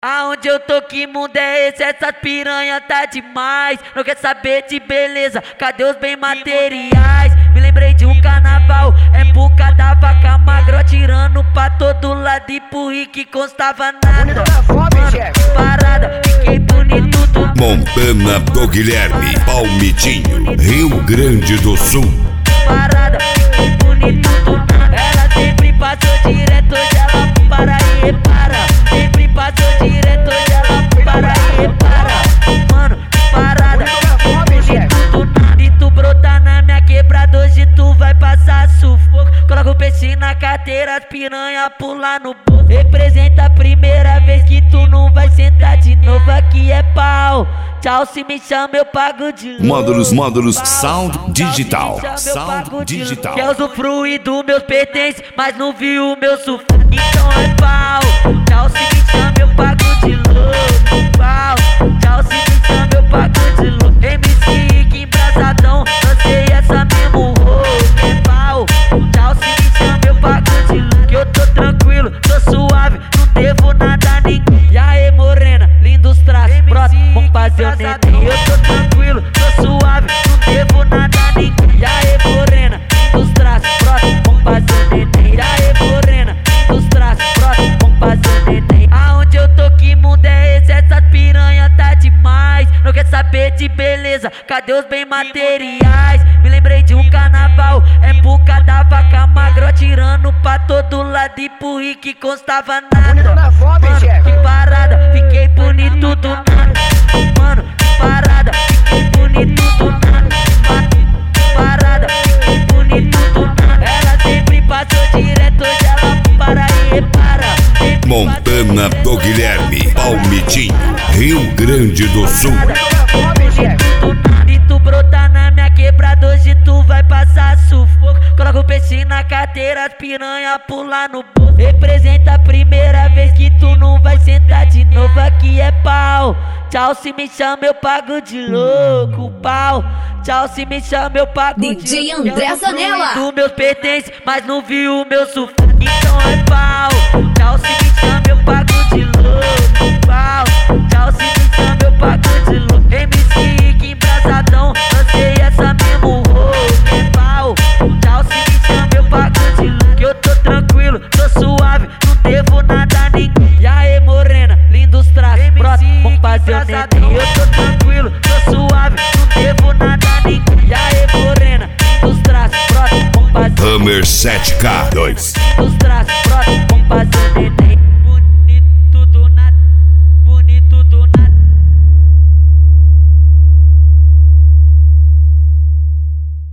Aonde eu tô, que mundo é esse? Essas piranha tá demais. Não quer saber de beleza, cadê os bem materiais? Me lembrei de um carnaval, época da vaca magra, atirando pra todo lado e pro rico constava nada. Mano, parada, fiquei bonito do Montana do Guilherme, Palmitinho, Rio Grande do Sul. Parada, fiquei bonito do nada. Ela sempre passou direto, hoje ela para e repara. Sempre passou direto, hoje ela para e repara. Mano, parada, fiquei bonito do nada. E tu brota na minha quebrada, hoje tu vai passar sufoco. Coloca o peixe na carteira, as piranha pula no bolso. Representa a primeira vez que tu não vai sentar de novo, aqui é pau. Tchau, se me chama eu pago de louco. Módulos Sound Digital. Sound Digital. Quer usufruir dos meus pertences, mas não viu o meu sufoco, então é pau. Tchau, se me chama eu pago de louco. Pau. Tchau, se me chama eu pago de louco. MC Rick embrasadão, lancei essa mesmo rouco. É pau. Tchau, se me chama eu pago de louco. Que eu tô tranquilo, tô suave, não devo nada a ninguém. E aí, morena, lindos traços, brota, vamos fazer o neném. Eu tô tranquilo, tô suave, não devo nada a ninguém. E aí, morena, lindos traços, brota, vamos fazer o neném. E aí, morena, lindos traços, brota, vamos fazer o neném. Aonde eu tô, que mundo é esse? Essas piranha tá demais. Não quer saber de beleza, cadê os bem materiais? Me lembrei de um carnaval, época da vaca magra, atirando pra todo lado e pro rico constava nada. Mano, que parada, fiquei bonito do nada. Mano, parada, fiquei bonito do nada. Parada, fiquei bonito do nada. Ela sempre passou direto, hoje ela para e repara. Montana do Guilherme, Palmitinho, Rio Grande do Sul. E tu brota na minha quebrada, hoje tu vai passar sufoco. Coloca o peixe na carteira, as piranha pula no bolso. Representa a primeira vez que tu não vai sentar de novo, aqui é pau. Tchau, se me chama eu pago de louco, pau. Tchau, se me chama eu pago de louco. DJ André Zanella. Do meus pertences, mas não viu o meu sufoco, então é pau. Tchau, se me chama eu pago de louco, pau. Tchau, se me chama eu pago de louco. MC Rick embrasadão, lancei essa mesmo rouco, é pau. Tchau, se me chama eu pago de louco. Que eu tô tranquilo, tô suave, não devo nada a ninguém. E aí, morena, lindos traços, brota, vamos fazer o neném. Eu tô tranquilo, tô suave, não devo nada a ninguém. E aí, morena, lindos traços, brota, vamos fazer o neném. Hammer 7K2. Lindos traços.